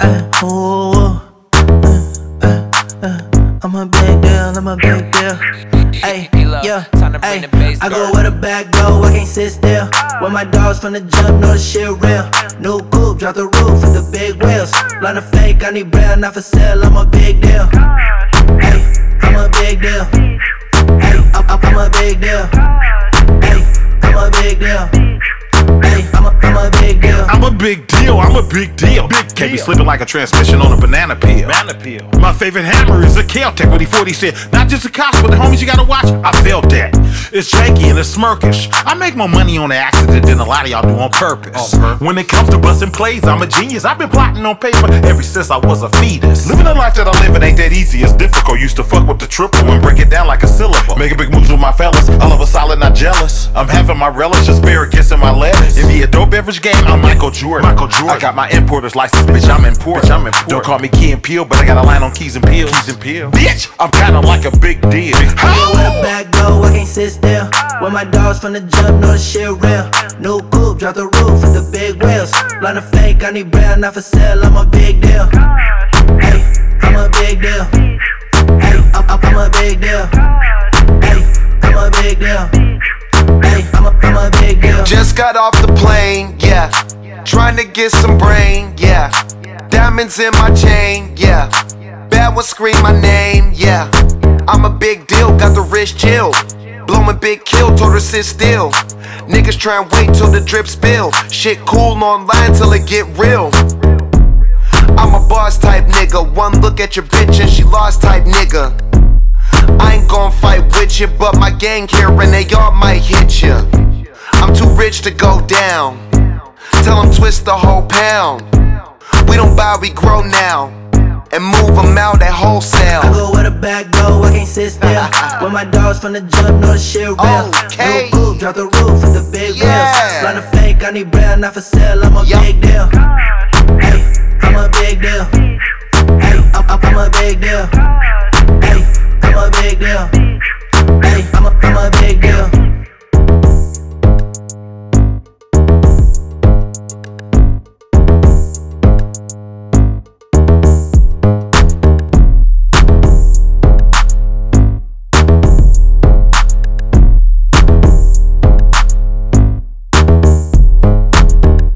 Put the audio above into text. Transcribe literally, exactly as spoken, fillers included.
uh, ooh, uh, uh, uh, I'm a big deal, I'm a big deal. Ay, yeah, ay, I go where the bag go, I can't sit still. With my dogs from the jump, know the shit real. New coupe, drop the roof with the big wheels. Line of fake, I need brand, not for sale, I'm a big deal. Ay, I'm a big deal. Ay, I'm, I'm, I'm a big deal. Ay, I'm a big deal. Ay, I'm a, I'm a big deal. I'm a big deal, I'm a big deal. Big deal. Can't be slipping like a transmission on a banana peel. Banana peel. My favorite hammer is a Kel-Tec. What he forty said, not just a cops, but the homies you gotta watch. I felt that. It's janky and it's smirkish. I make more money on the accident than a lot of y'all do on purpose. Oh, when it comes to busting plays, I'm a genius. I've been plotting on paper ever since I was a fetus. Living the life that I live, it ain't that easy. It's difficult. Used to fuck with the triple and break it down like a syllable. Making big moves with my fellas. I love a solid, not jealous. I'm having my relish, asparagus in my lettuce. In the adult beverage game, I'm Michael Jordan. Michael Jordan. I got my importer's license, bitch. I'm important. Bitch, I'm important. Don't call me Key and Peele, but I got a line on Keys and Peele. Keys and Peele. Bitch, I'm kinda like a big deal. How? Where the bag go, I can't sit still. With my dogs from the jump, know the shit real. New coupe, drop the roof with the big wheels. Line of fake, I need brand, not for sale, I'm a big deal. Hey, I'm a big deal. Hey, I'm, I'm, I'm a big deal. Hey, I'm a big deal. Hey, I'm a, I'm a big deal. Just got off the plane, yeah. Trying to get some brain, yeah. Diamonds in my chain, yeah. Bad ones scream my name, yeah. I'm a big deal, got the wrist chill. Blowing big kill, told her sit still. Niggas try and wait till the drip spill. Shit cool online till it get real. I'm a boss type nigga. One look at your bitch and she lost type nigga. I ain't gon' fight with you, but my gang here and they all might hit ya. I'm too rich to go down. Tell them twist the whole pound. We don't buy, we grow now. And move them out at wholesale. I go where the bag go, I can't sit still. With my dogs from the jump, know the shit real. Okay. New coupe, drop the roof with the big Yeah. wheels. Line of fake, I need brand, not for sale, I'm a Yup. big deal. Hey, I'm a big deal. Hey, I'm, I'm, I'm a big deal.